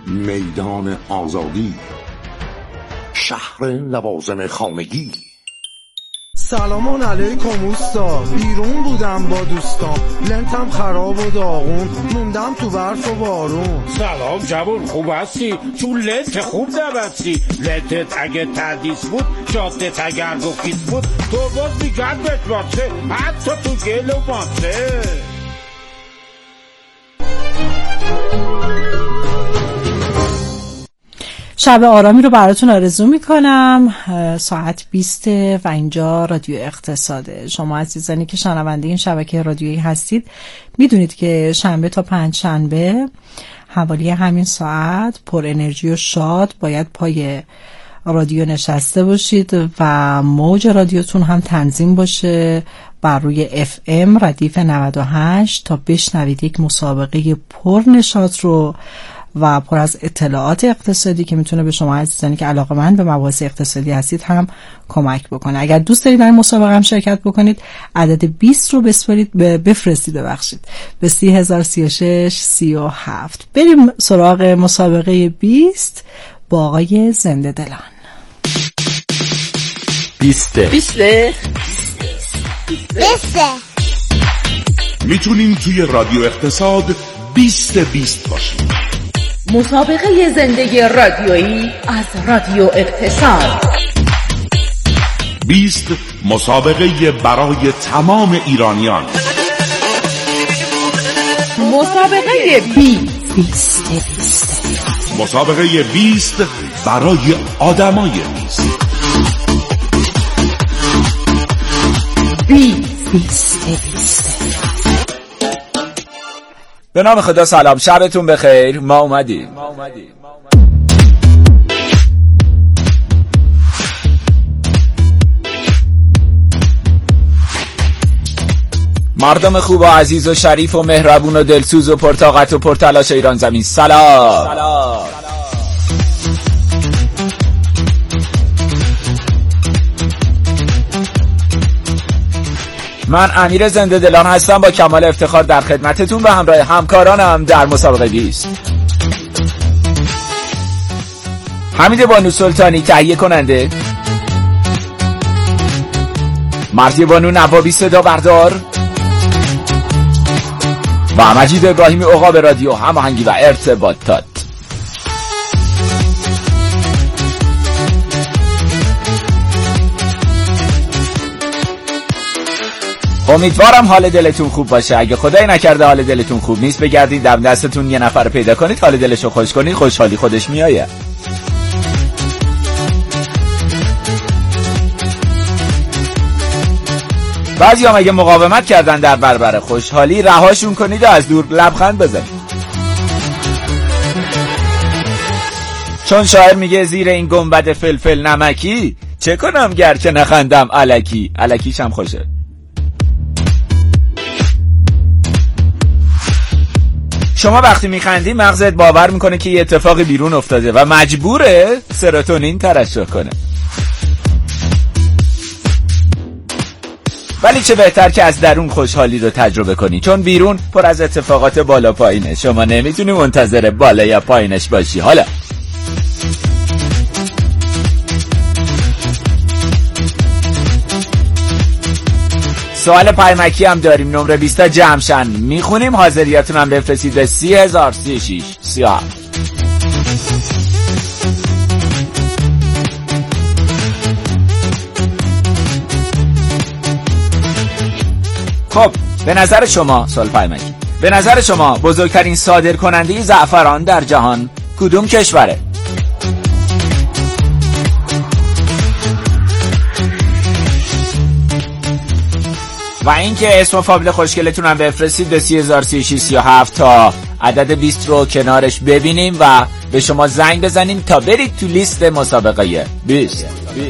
میدان آزادی، شهر لوازم خانگی. سلام علیکم اوستا، بیرون بودم با دوستام، لنتم خراب و داغون، موندم تو برف و بارون. سلام جوون، خوب هستی؟ تو لنت خوب نبستی. لنتت اگه تردیس بود، جادت اگر گفیت بود، تو باز میگرد بشماسه، حتی تو گل و ماسه. شب آرامی رو براتون آرزو میکنم. ساعت 20 و اینجا رادیو اقتصاده. شما عزیزانی که شنونده این شبکه رادیویی هستید میدونید که شنبه تا پنجشنبه حوالی همین ساعت پر انرژی و شاد باید پای رادیو نشسته باشید و موج رادیوتون هم تنظیم باشه بر روی FM ردیف 98 تا بشنوید یک مسابقه پر نشاط رو و پر از اطلاعات اقتصادی که میتونه به شما عزیزانی که علاقه‌مند به مباحث اقتصادی هستید هم کمک بکنه. اگر دوست دارید در مسابقه هم شرکت بکنید، عدد 20 رو بفرستید به 303637. بریم سراغ مسابقه 20 با آقای زنده دلان. 20 میتونیم توی رادیو اقتصاد 20 باشیم. مسابقه زندگی رادیویی از رادیو اقتصاد. 20 مسابقه برای تمام ایرانیان. مسابقه 20 مسابقه 20 برای آدمای 20. به نام خدا. سلام، شبتون بخیر. ما اومدیم. مردم خوب و عزیز و شریف و مهربون و دلسوز و پرطاقت و پرتلاش ایران زمین، سلام. من امیر زنده دلان هستم با کمال افتخار در خدمتتون و همراه همکارانم در مسابقه 20. حمید بانو سلطانی تهیه کننده، مرزی بانو نوابی صدا بردار و مجید ابراهیمی عقاب رادیو هماهنگی و ارتباطات. امیدوارم حال دلتون خوب باشه. اگه خدای نکرده حال دلتون خوب نیست، بگردید دم دستتون یه نفر پیدا کنید، حال دلشو خوش کنید، خوشحالی خودش میآید. بعضی هم اگه مقاومت کردن در برابر خوشحالی، رهاشون کنید و از دور لبخند بزنید. چون شاعر میگه زیر این گنبد فلفل نمکی، چه کنم گر که نخندم الکی. الکیش هم خوشه. شما وقتی میخندی مغزت باور میکنه که یه اتفاقی بیرون افتاده و مجبوره سروتونین ترشح کنه. ولی چه بهتر که از درون خوشحالی رو تجربه کنی، چون بیرون پر از اتفاقات بالا پایینه. شما نمیتونی منتظر بالا یا پایینش باشی. حالا سوال پایمکی هم داریم، نمره 20 جمشن میخونیم. حاضریاتون هم بفرستید به 303637. خب به نظر شما، سوال پایمکی، به نظر شما بزرگترین صادرکننده زعفران در جهان کدوم کشوره؟ و اینکه اسم و فامیل خوشگلتون هم بفرستید به 303637 تا عدد 20 رو کنارش ببینیم و به شما زنگ بزنیم تا برید تو لیست مسابقه 20.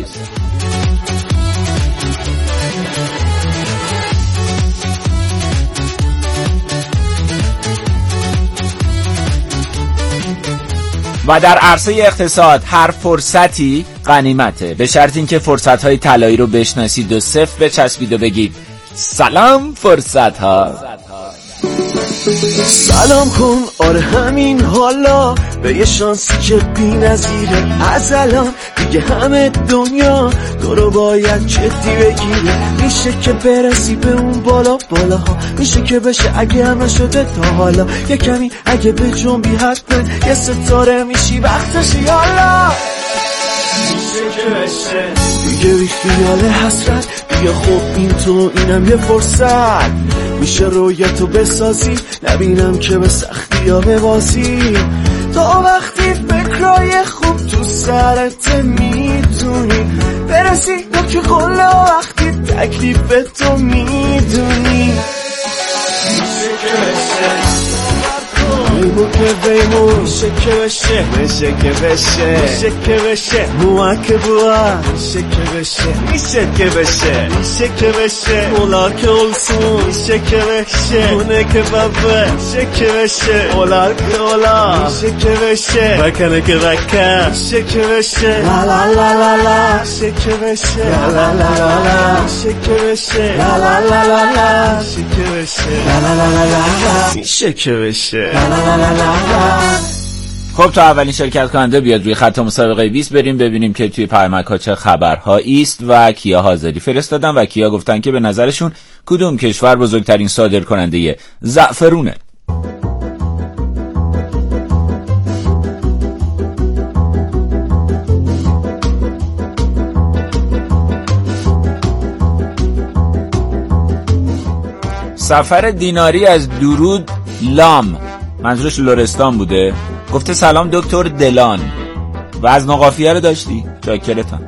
و در عرصه اقتصاد هر فرصتی غنیمته، به شرط اینکه فرصت‌های طلایی رو بشناسید و صفر بچسبید و بگید سلام فرصت ها. سلام کن آره همین حالا به یه شانسی که بی نظیره، از الان دیگه همه دنیا تو رو باید جدی بگیره. میشه که برسی به اون بالاها، میشه که بشه اگه هم نشده تا حالا، یه کمی اگه به جنبی حتما یه ستاره میشی وقتشی. حالا میشه که بشه دیگه بی خیال حسرت، دیگه خب این تو اینم یه فرصت، میشه رویتو بسازی نبینم که به سختی ها ببازی. تا وقتی فکرای خوب تو سرت میتونی برسی نوک قله، وقتی تکلیف تو میدونی. میشه که بشه بیمو که بیمو، میشه که بشه میشه که بشه میشه که بشه موک بوا، میشه که بشه میشه که بشه میشه که بشه اولا که اولسون، میشه که بشه اونه که بابه، میشه که بشه اولا که اولا، میشه که بشه وکنه که وکن، میشه که بشه لا لا لا لا لا، میشه که بشه لا لا لا لا لا، میشه که بشه لا لا لا لا لا، میشه که بشه لا لا لا لا لا، میشه که بشه. خب تا اولین شرکت کننده بیاد روی خط مسابقه 20 بریم ببینیم که توی پیامک ها چه خبرهایی است و کیا حاضری فرستادن و کیا گفتن که به نظرشون کدوم کشور بزرگترین صادر کننده زعفرونه. سفر دیناری از درود لام، منظورش لرستان بوده، گفته سلام دکتر دلان، وزن و قافیه رو داشتی؟ چاکرتم.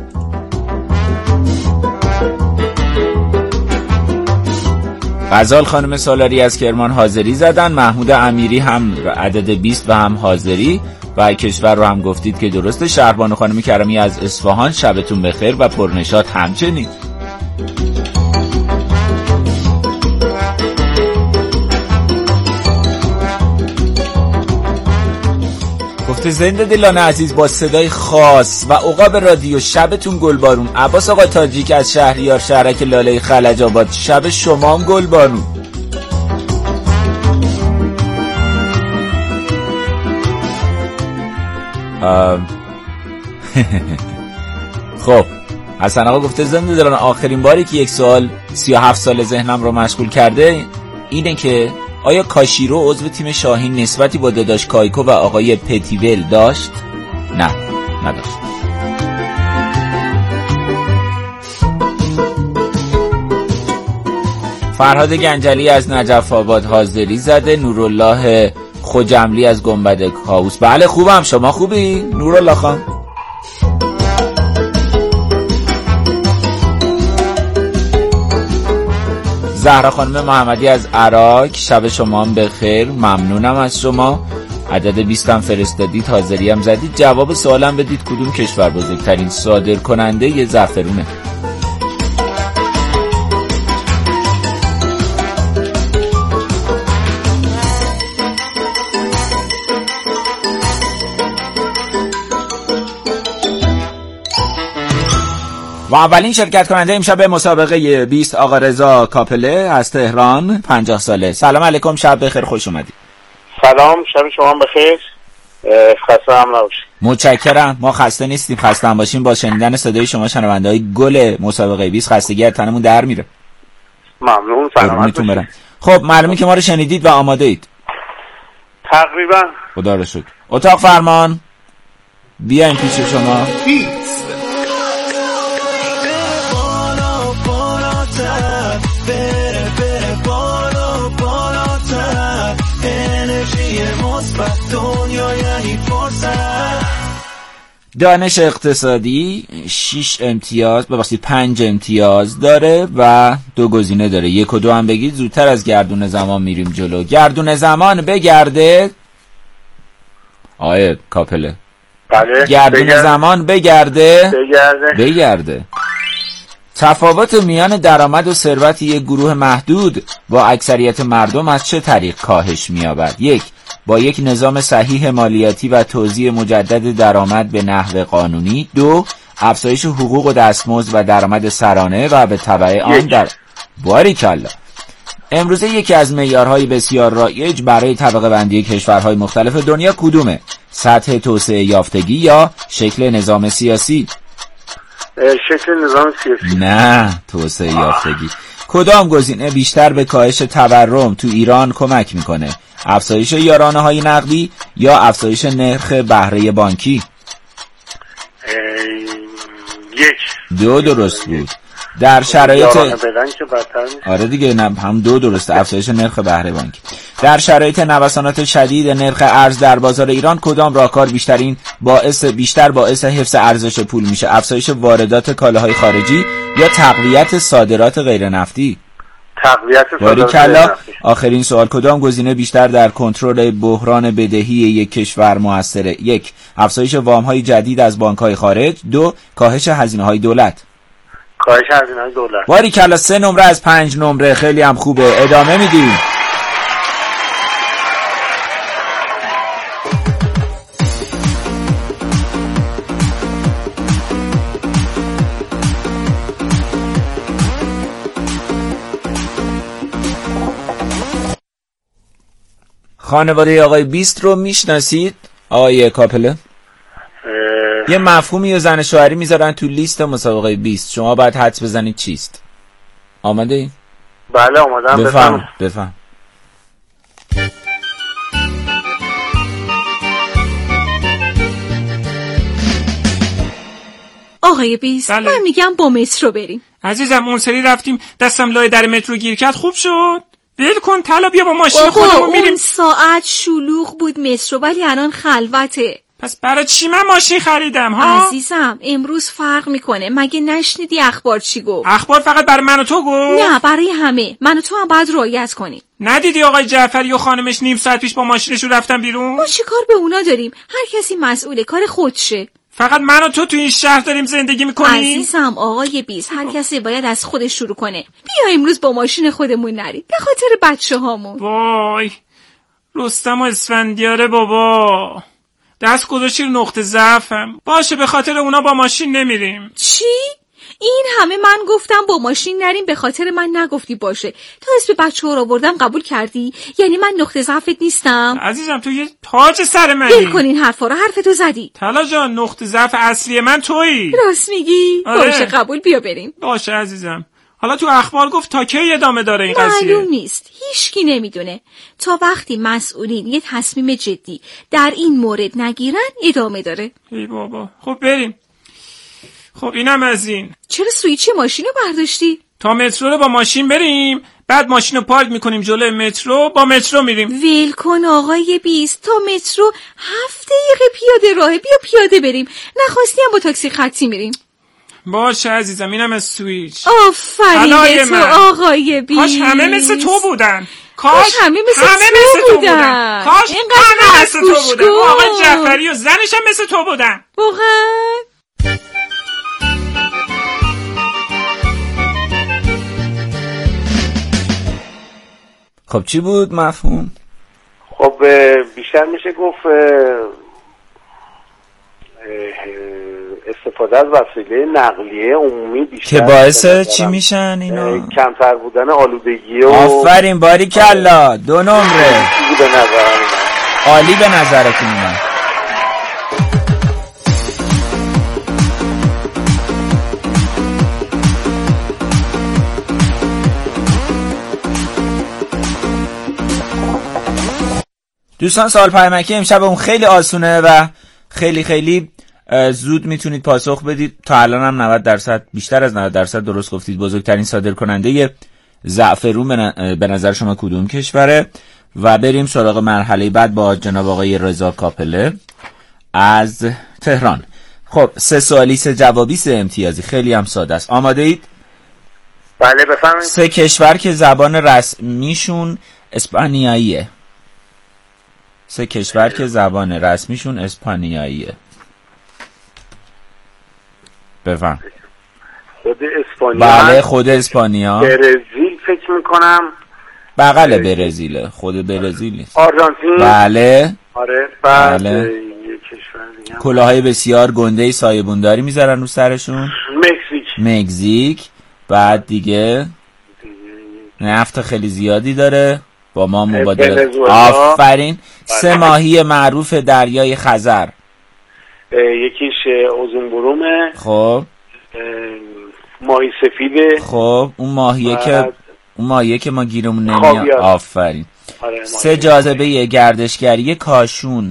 غزال خانم سالاری از کرمان حاضری زدن، محمود امیری هم عدد 20 و هم حاضری و کشور رو هم گفتید که درسته. شهربانو خانم کرمی از اصفهان شبتون بخیر و پرنشاط همچنین. زنده دلان عزیز با صدای خاص و عقاب رادیو شبتون گلبارون. عباس آقا تاجیک از شهریار شهرک لاله خلج آباد، شب شمام گلبارون. خب حسن آقا گفته زنده دلان آخرین باری که یک سوال 37 سال ذهنم رو مشغول کرده اینه که آیا کاشیرو عضو تیم شاهین نسبتی با داداش کایکو و آقای پتیول داشت؟ نه نداشت. فرهاد گنجلی از نجف آباد حاضری زده. نورالله خوجملی از گنبد کاووس. بله خوبم، شما خوبی نورالله خان؟ زهرا خانم محمدی از عراق، شب شما هم بخیر، ممنونم از شما. عدد 20 هم فرستادید، حاضری هم زدید. جواب سوالم بدید کدوم کشور بزرگترین صادر کننده ی زعفرونه. و اولین شرکت کننده امشب مسابقه 20 آقا رضا کاپله از تهران، 50 ساله. سلام علیکم، شب بخیر، خوش اومدید. سلام، شب شما بخیر، خسته هم نباشید. متشکرم، ما خسته نیستیم، خسته هم باشیم با شنیدن صدای شما شنونده‌های گل مسابقه 20 خستگی از تنمون در میره. ممنون، سلامتون برم. خب معلومه که ما رو شنیدید و آماده اید تقریبا. خدا رو شکر. اتاق فرمان بیاین پیش شما. دانش اقتصادی 6 امتیاز، ببخشید 5 امتیاز داره و 2 گزینه داره. 1 و 2 هم بگید زودتر از گردون زمان میریم جلو. گردون زمان بگرده آقای کاپله. بله. گردون زمان بگرده. تفاوت میان درآمد و ثروت یک گروه محدود با اکثریت مردم از چه طریق کاهش می‌یابد؟ 1. با یک نظام صحیح مالیاتی و توزیع مجدد درآمد به نحو قانونی. 2. افزایش حقوق و دستمزد و درآمد سرانه و به تبع آن در باریکالله امروزه یکی از معیارهای بسیار رایج برای طبقه بندی کشورهای مختلف دنیا کدومه؟ سطح توسعه یافتگی یا شکل نظام سیاسی؟ شکل نظام سیاسی. نه، توسعه یافتگی. کدام گزینه بیشتر به کاهش تورم تو ایران کمک میکنه؟ افزایش یارانه‌های نقدی یا افزایش نرخ بهره بانکی؟ دو درست بود. در شرایط آره دیگه، نه هم دو درسته، افزایش نرخ بهره بانکی. در شرایط نوسانات شدید نرخ ارز در بازار ایران کدام راهکار بیشتر باعث حفظ ارزش پول میشه؟ افزایش واردات کالاهای خارجی یا تقویت صادرات غیر نفتی؟ تقویت صادرات غیر نفتی. آخرین سوال، کدام گزینه بیشتر در کنترل بحران بدهی یک کشور موثره؟ 1. افزایش وام‌های جدید از بانک‌های خارج. 2. کاهش هزینه‌های دولت. کاهش هزینه‌های دولت. باریکلا، 3 نمره از 5 نمره، خیلی هم خوبه. ادامه میدیم. خانواده آقای بیست رو میشناسید؟ آقای کاپله؟ یه مفهومی و زن شوهری میذارن تو لیست مسابقه 20. شما باید حدس بزنید چیست. آماده ای؟ بله آمادم. بفهم. آقای بیست، بله. من میگم با مترو بریم. عزیزم اون سری رفتیم دستم لای در مترو گیر کرد، خوب شد. ول کن طلا، بیا با ماشین خودمون میریم. اون ساعت شلوغ بود مترو، ولی الان خلوته. پس برای چی من ماشین خریدم ها؟ عزیزم امروز فرق میکنه. مگه نشنیدی اخبار چی گفت؟ اخبار فقط برای من و تو گفت؟ نه، برای همه. من و تو هم باید رعایت کنیم. ندیدی آقای جعفری و خانمش نیم ساعت پیش با ماشینشون رفتن بیرون؟ ما چی کار به اونا داریم؟ هر کسی مسئوله، کار خودشه. فقط من و تو این شهر داریم زندگی میکنیم؟ عزیزم آقای بیست، هر کسی باید از خودش شروع کنه. بیا امروز با ماشین خودمون نریم، به خاطر بچه هامون. وای رستم و اسفندیاره بابا، دست گذاشتی رو نقطه ضعفم. باشه به خاطر اونا با ماشین نمیریم. چی؟ این همه من گفتم با ماشین نریم، به خاطر من نگفتی باشه. تو اسم بچه ها رو آوردم قبول کردی؟ یعنی من نقطه ضعفت نیستم؟ عزیزم تو یه تاج سر منی. ول کن این حرفا رو، حرفتو زدی. طلا جان، نقطه ضعف اصلی من تویی. راست میگی؟ آره. باشه قبول، بیا بریم. باشه عزیزم. حالا تو اخبار گفت تا کی ادامه داره این قضیه؟ معلوم نیست، هیچکی نمیدونه. تا وقتی مسئولین یه تصمیم جدی در این مورد نگیرن ادامه داره. ای بابا، خب بریم. خب اینم از این. چرا سویچ ماشین رو برداشتی؟ تا مترو رو با ماشین بریم، بعد ماشین رو پارک میکنیم جلوی مترو، با مترو میریم. ویل کن آقای بیست، تا مترو 7 دقیقه پیاده راهه. بیا پیاده بریم، نخواستی هم با تاکسی خطی میریم. باشه عزیزم، اینم از سویچ. آفرین به تو آقای بیست. کاش همه مثل تو بودن. کاش همه مثل تو بودن. کاش همه مثل تو بودن. آقای جعفری و زنش هم مثل تو بودن. واقعا. خب چی بود مفهوم؟ خب بیشتر میشه گفت استفاده از وسیله نقلیه عمومی بیشتر که باعث چی میشن اینا؟ کمتر بودن آلودگی و آفرین باریکلا، 2 نمره. عالی به نظرتون اومد. دوستان سوال پیامکی امشب اون خیلی آسونه و خیلی خیلی زود میتونید پاسخ بدید. تا الان هم 90% بیشتر از 90% درست گفتید. بزرگترین صادرکننده زعفرون به نظر شما کدوم کشوره؟ و بریم سراغ مرحله بعد با جناب آقای رضا کاپله از تهران. خب 3 سوالی 3 جوابی 3 امتیازی، خیلی هم ساده است. آماده اید؟ بله بفرمایید. 3 کشور که زبان رسمیشون اسپانیاییه. 3 کشور که زبان رسمیشون اسپانیاییه. بفهم. خود اسپانیا. بله خود اسپانیا. برزیل فکر میکنم. بغل برزیله، خود برزیل. آرژانتین. بله. آره. بعد بله. یه کشور دیگه. کلاهای بسیار گنده سایه‌بونداری میذارن رو سرشون. مکزیک. مکزیک. بعد دیگه نفت خیلی زیادی داره با ما مبادله. آفرین. 3 ماهی معروف دریای خزر. یکیش اوزونبرومه. خب ماهی سفیده. خب اون ماهیه که ما گیرمون نمیاد. آفرین. 3 جاذبه گردشگری کاشون.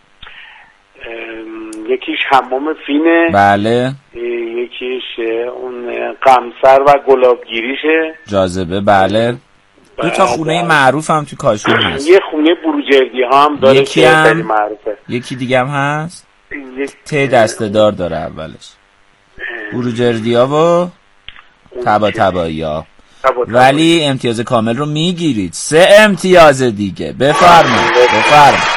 یکیش حمام فینه. بله. یکیش اون قمصر و گلابگیریشه. جاذبه بله. 2 تا خونه معروف هم تو کاشون هست. یه خونه بروجردی ها هم داره که خیلی معروفه. یکی دیگه هم هست. ته دسته‌دار داره اولش. بروجردی ها و تبایی ها. ولی امتیاز کامل رو میگیرید. 3 امتیاز دیگه. بفرمایید.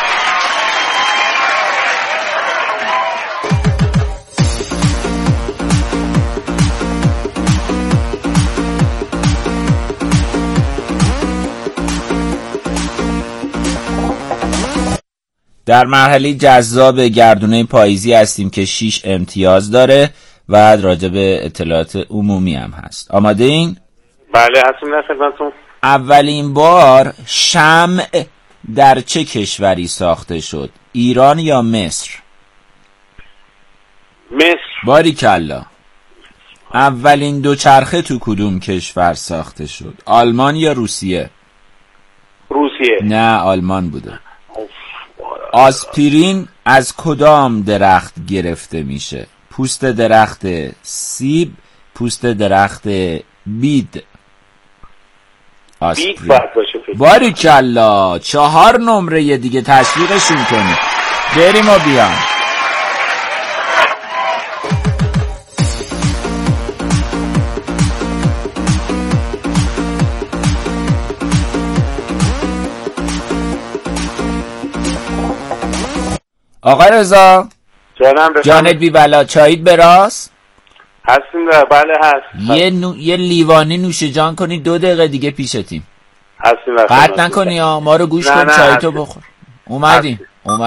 در مرحله جذاب گردونه پاییزی هستیم که 6 امتیاز داره و راجع به اطلاعات عمومی هم هست. آماده این؟ بله هستیم در خدمتتون. اولین بار شمع در چه کشوری ساخته شد؟ ایران یا مصر؟ مصر. باریکلا. اولین دوچرخه تو کدوم کشور ساخته شد؟ آلمان یا روسیه؟ روسیه. نه آلمان بوده. آسپرین از کدام درخت گرفته میشه؟ پوست درخت سیب، پوست درخت بید. بید باید باشه. باریکلا. 4 نمره دیگه تشویقشون کنید. بریم و بیام. آقای رضا جانت بی بلا چایید براست؟ هستیم در بله هست. یه لیوانی نوش جان کنی 2 دقیقه دیگه پیشتیم. هستیم در قطع نکنی ها ما رو گوش کن چایتو بخور. اومدیم.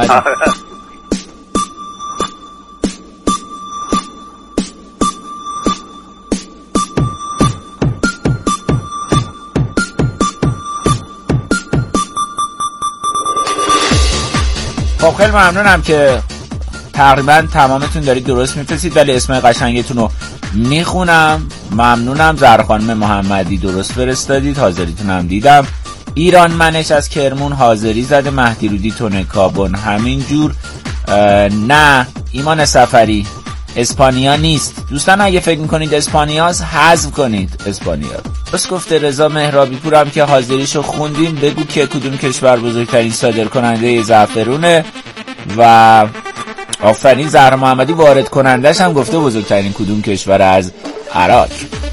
خب خیلی ممنونم که تقریبا تمامتون دارید درست میفرستید ولی اسم قشنگتون رو میخونم. ممنونم. زهرا خانم محمدی درست فرستادید. حاضریتون هم دیدم. ایران منش از کرمون حاضری زده. مهدی رودی تونه کابون همینجور. نه ایمان سفری اسپانیا نیست. دوستان اگه فکر میکنید اسپانیاست حذف کنید اسپانیا. درست گفته رضا مهرابی پورم که حاضریشو خوندیم. بگو که کدوم کشور بزرگترین صادرکننده زعفرونه و آفرین. زهرا محمدی وارد کنندش هم گفته بزرگترین کدوم کشور از عراق.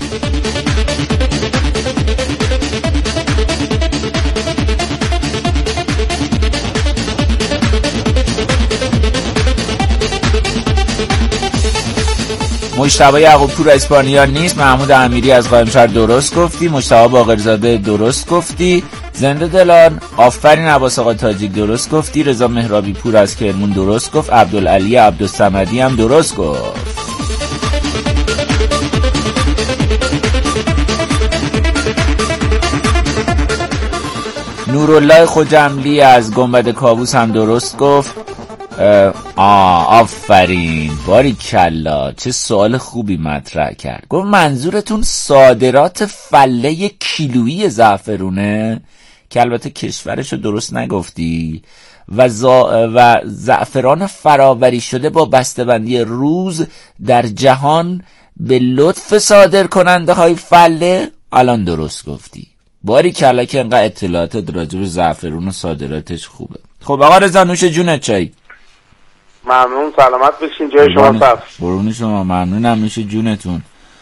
مجتبی یعقوبپور اسپانیا نیست. محمود امیری از قائمشهر درست گفتی. مجتبی باقرزاده درست گفتی. زنده دلان آفرین. عباس آقا تاجیک درست گفتی. رضا مهرابی پور از کرمون درست گفت. عبدالعلی عبدالصمدی هم درست گفت. نورالله خجملی از گنبد کاووس هم درست گفت. آفرین. باریکلا. چه سوال خوبی مطرح کرد. گفت منظورتون صادرات فله کیلویی زعفرونه که البته کشورشو درست نگفتی و زعفران فراوری شده با بسته‌بندی روز در جهان به لطف صادر کننده های فله. الان درست گفتی. باریکلا که انقدر اطلاعات راجع به زعفرون و صادراتش خوبه. خب آقا رضا نوش جونت چای. ممنون. سلامت بشین. جای شما صاف. قربون شما. ممنونم. نوش جونتون.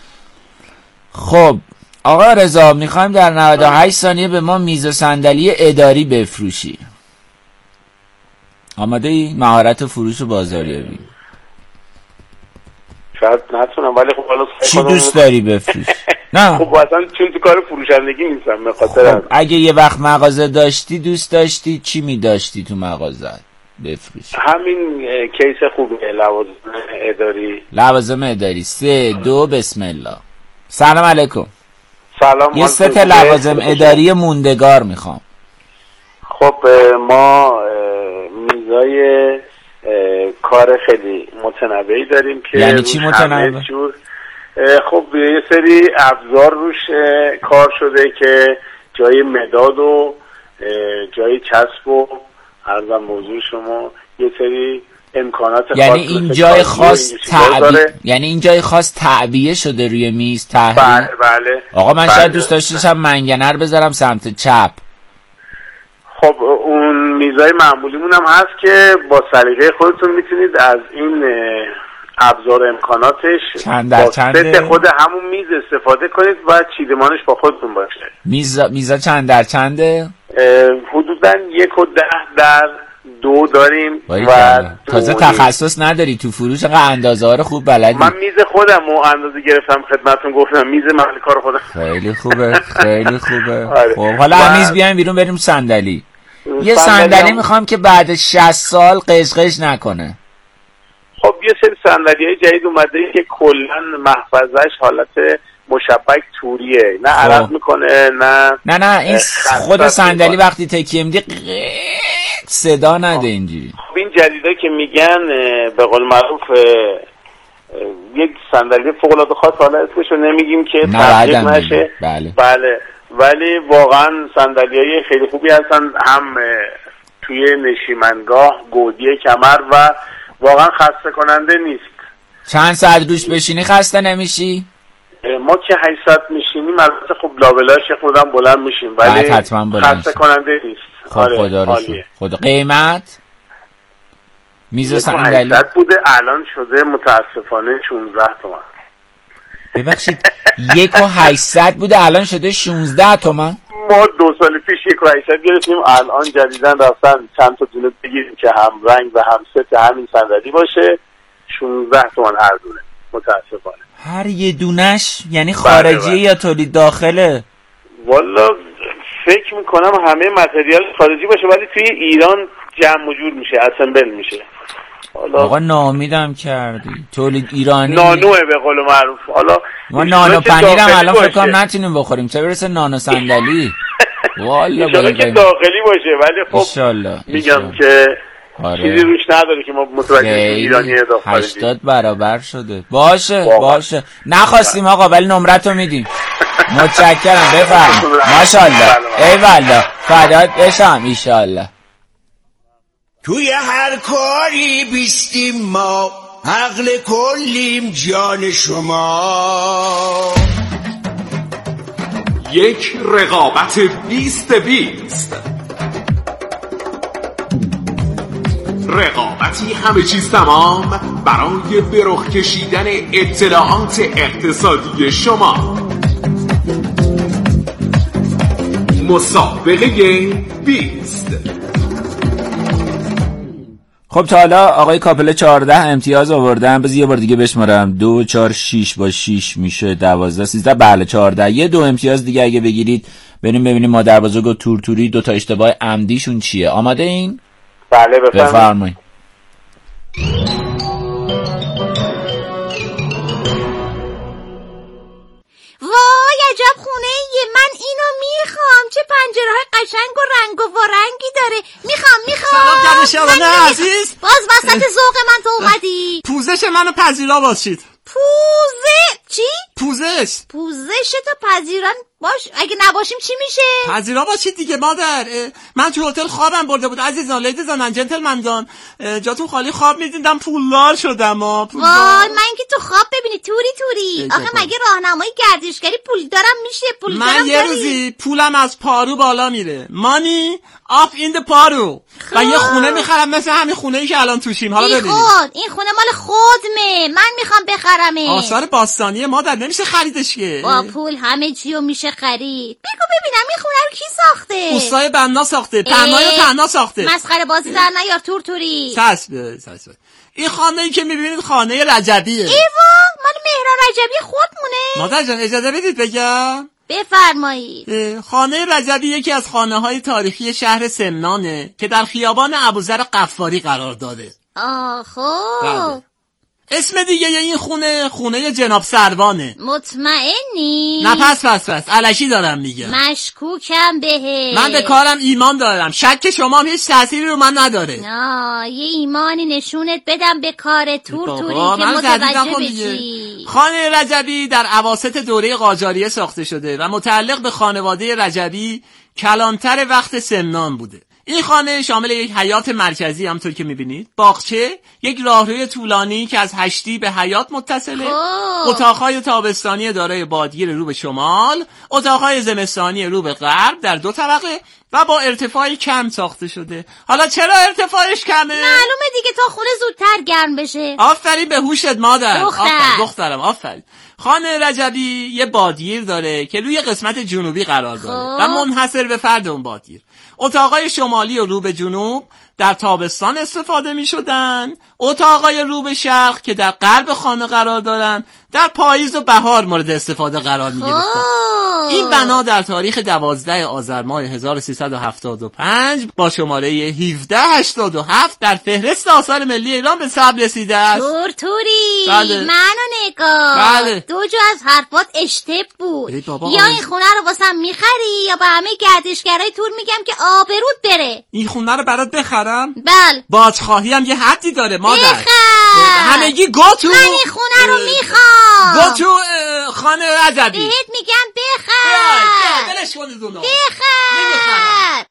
خب آقا رضا میخوایم در 98 ثانیه به ما میز و صندلی اداری بفروشی. آماده ای؟ مهارت فروش و بازاریابی. شاید نتونم ولی خب حالا چی دوست داری بفروش؟ نه خب اصلا چون تو کار فروشندگی نیستم به خاطر خب اگه یه وقت مغازه داشتی دوست داشتی چی می داشتی تو مغازه بفروش؟ همین کیس خوبه. لوازم اداری. 3 2 بسم الله. سلام علیکم. سلام. یه ست لوازم اداری موندگار میخوام. خب ما میزای کار خیلی متنوعی داریم که یعنی چی متنوع؟ خب یه سری ابزار روش کار شده که جای مداد و جای چسب و عرضم موضوع شما یه سری امکانات یعنی این جای خاص یعنی این جای خاص تعبیه شده روی میز بله بله. آقا من شاید دوست داشتم منگنه رو بذارم سمت چپ. خب اون میزای معمولیمون هم هست که با سلیقه خودتون میتونید از این ابزار امکاناتش با ست خود همون میز استفاده کنید و چیدمانش با خودتون باشه. میزا چند در چنده؟ حدوداً 1.10x2 داریم و تازه تخصص نداری تو فروش اندازه ها رو خوب بلدی. من میز خودم رو اندازه گرفتم خدمتتون گفتم میز محل کار خودم. خیلی خوبه خیلی خوبه. خب حالا همیز بیایم بیرون بریم صندلی. یه صندلی میخوام که بعد 60 سال قشقش نکنه. خب یه سری صندلی‌های جدید اومده که کلاً محفظه‌اش حالت مشبک توریه، نه عرض میکنه نه این خود صندلی وقتی تکیه میدی صدا نده اینجوری. خب این جدیدا که میگن به قول معروف یک صندلی فوق‌العاده خاص، حالا اسمشو نمیگیم که تبلیغ نشه. بله ولی واقعا صندلی‌های خیلی خوبی هستن، هم توی نشیمنگاه، گودی کمر و واقعا خسته کننده نیست. چند ساعت روش بشینی خسته نمیشی؟ ما که 8 ساعت میشینیم البته خب لابلاش خودم بلند میشیم ولی خسته کننده نیست. خب خدا رو شکر. خدا قیمت میز صندلی 800 بوده الان شده متاسفانه 16 تومن. ببخشید 1,800 بوده الان شده 16 تومن. ما 2 سال پیش 1,800 گرفتیم، الان جدیدن رفتن چند تا دونه بگیریم که هم رنگ و هم ست همین صندلی باشه 16 تومن هر دونه متاسفانه. هر یه دونش یعنی خارجیه یا تولید داخله؟ والا فکر میکنم همه متریال خارجی باشه ولی توی ایران جمع و جور میشه، اسمبل میشه. آقا نامیدم کردی تولید ایرانی نانوه به قول معروف. حالا ما نانو پنیرم الان فکر کنم نتونیم بخوریم چه برسه نانو صندلی. والا که داخلی باشه ولی خب انشالله میگم که چیزی روش نداره که ما متوجه ایرانی داخلی 80 برابر شده. باشه نخواستیم آقا ولی نمرتو میدیم. متشکرم بفرمایید. ماشاءالله ایوالله فدات بشم ایشالله. توی هر کاری بیستیم ما، عقل کلیم جان شما. یک رقابت 20-20، رقابتی همه چیز تمام برای به رخ کشیدن اطلاعات اقتصادی شما. مسابقه 20. خب تا حالا آقای کاپل 14 امتیاز آوردن. بذار یه بار دیگه بشمارم 2 4 6 با 6 میشه 12 13 بله 14. یه 2 امتیاز دیگه اگه بگیرید بریم ببینیم مادر بزرگ و تورتوری 2 تا اشتباه عمدیشون چیه. آماده این؟ بله بفرمایید. وای عجب خونه ایه، من اینو میخوام. چه پنجره‌های قشنگ و رنگ و رنگی داره. میخوام. سلام جان شبانه عزیز. باز وسط ذوق من تو اومدی. پوزش منو پذیرا باشید. چی؟ پوزش تو پذیران باش. اگه نباشیم چی میشه؟ پذیرا باشید دیگه مادر. من تو هتل خوابم برده بود عزیزان، لیدیزان جنتلمن جان، جاتون خالی خواب میدیدم پولدار شدم. وای من که تو خواب ببینی توری آخه مگه راهنمای گردشگری پول دارم میشه؟ پول من یه روزی پولم از پارو بالا میره، مانی آف این د پارو و یه خونه میخرم مثل همین خونه‌ای که الان توشیم. حالا ببینید این خونه مال خودمه، من میخوام بخرمش. آثار باستانیه مادر، نمیشه خریدش که. با پول همه چیو میشه خرید. بگو ببینم این خونه رو کی ساخته؟ اوستای بنا ساخته، پنای پنا ساخته. مسخره بازی در نیار توری. چشم. این خانه‌ای که میبینید خانه رجبیه. ایوا مال مهران رجبی خودمونه. مادر جان اجازه بدید بگم. بفرمایید. خانه رجبی یکی از خانه‌های تاریخی شهر سمنانه که در خیابان ابوذر غفاری قرار داره. خب اسم دیگه این خونه جناب سروانه. مطمئنی؟ نه پس الکی دارم میگم. مشکوکم بهش. من به کارم ایمان دارم. شک شما هم هیچ تأثیری رو من نداره. یه ایمانی نشونت بدم به کار توری که متوجه بشی. خانه رجبی در اواسط دوره قاجاریه ساخته شده و متعلق به خانواده رجبی کلانتر وقت سمنان بوده. این خانه شامل یک حیاط مرکزی همطور که میبینید، باغچه، یک راهروی طولانی که از هشتی به حیاط متصله، اتاقهای تابستانی دارای بادگیر رو به شمال، اتاقهای زمستانی رو به غرب در 2 طبقه و با ارتفاعی کم ساخته شده. حالا چرا ارتفاعش کمه؟ معلومه دیگه تا خونه زودتر گرم بشه. آفرین به هوشت مادر. دخترم آفرین. خانه رجبی یه بادگیر داره که روی قسمت جنوبی قرار داره و منحصر به فرد اون بادگیر. اتاقای شمالی و رو به جنوب در تابستان استفاده می شدن. اتاقای رو به شرق که در غرب خانه قرار دارن در پاییز و بهار مورد استفاده قرار می گرفتن. این بنا در تاریخ 12 آذر ماه 1375 با شماره 1787 در فهرست آثار ملی ایران به ثبت رسیده است. توری بله. منو نگاه. بله. 2 جا از حرفات اشتب بود. یا این خونه رو واسم میخری یا به همه گردشگرای تور میگم که آبرود بره. این خونه رو برات بخرم؟ بله. بازخواهی هم یه حدی داره مادر. بخر. همگی گو تو. من این خونه رو میخوام. گو تو خانه رجبی. بهت میگم بخر. دلش کنید اونو. بخر.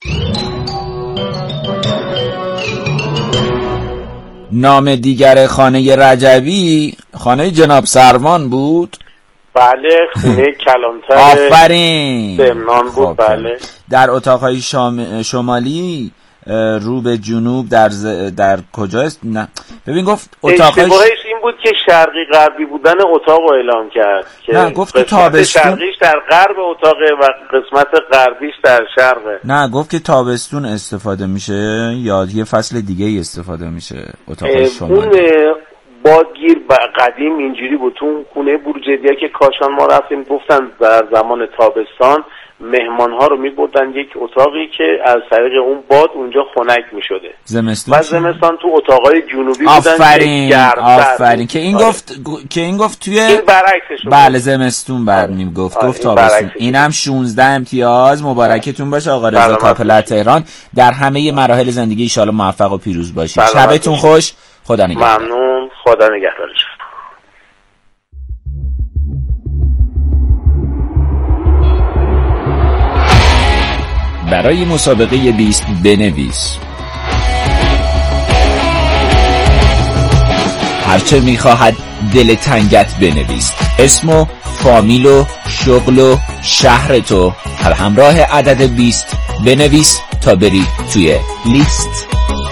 نام دیگر خانه رجبی خانه جناب سروان بود. بله خونه کلانتر آفرین سمنان بود. بله در اتاقهای شمالی رو به جنوب در کجاست؟ نه ببین گفت اتاقش این بود که شرقی غربی بودن اتاق رو اعلام کرد که نه گفت که تابستون شرقیش در غرب اتاقه و قسمت غربیش در شرقه. نه گفت که تابستون استفاده میشه یا یه فصل دیگه استفاده میشه اتاق شمالی. اون بادگیر قدیم اینجوری بود. تو خونه بورجدیه که کاشان ما رفتیم گفتن در زمان تابستان مهمان‌ها رو می‌بردن یک اتاقی که از طریق اون باد اونجا خنک می‌شده. زمستان تو اتاقای جنوبی بودن. آفرین که این گفت توی این برعکسش. بله زمستون برمی گفت تابستون. اینم 16 امتیاز. مبارکتون باشه آقا رضا کاپل تهران. در همه مراحل زندگی ان شاءالله موفق و پیروز باشید. شبتون خوش. خدا نگهدار. ممنون. خدا نگهدارش. برای مسابقه 20 بنویس. هرچه میخواهد دل تنگت بنویس. اسم و فامیل و شغل و شهر تو همراه عدد 20 بنویس تا بری توی لیست.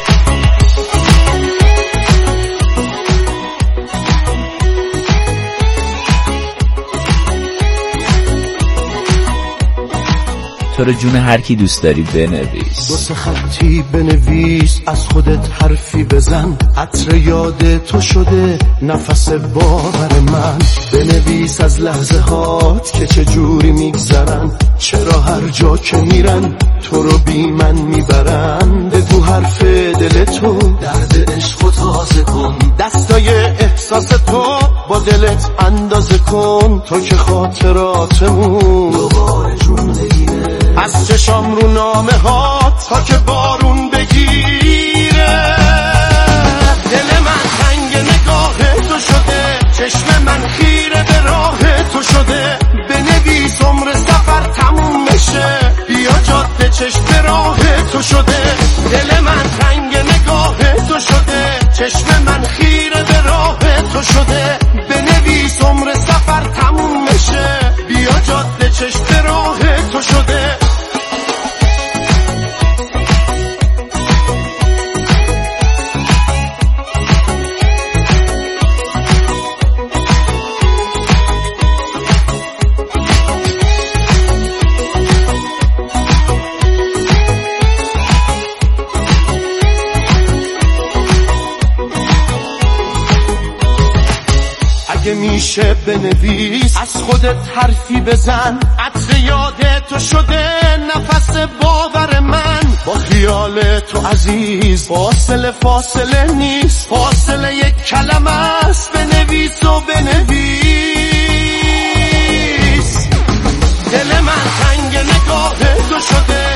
تو رو جون هر کی دوست داری بنویس. 2 خطی بنویس، از خودت حرفی بزن، عطر یاد تو شده نفس باور من. بنویس از لحظه هات که چه جوری میگذرن، چرا هر جا که میرن تو رو بی من میبرن. بگو حرف دل تو، درد عشق تازه کن، دستای احساس تو با دلت اندازه کن. تو که خاطراتمون دوباره جون بگیره، از چشام رو نامه ها تا که بارون بگیره. دل من تنگ نگاه تو شده، چشم من خیره به راه تو شده. بنویس عمر سفر تموم بشه، بیا جاده چشم راه تو شده. دل من تنگ نگاه تو شده، چشم من خیره به راه تو شده. بنویس عمر سفر تموم بشه، بیا جاده چشم راه تو شده. اگه میشه بنویس، از خودت حرفی بزن، عطر یاد تو شده نفس باور من. با خیال تو عزیز فاصله نیست، فاصله یک کلمه است. بنویس و بنویس، دل من تنگ نگاه تو شده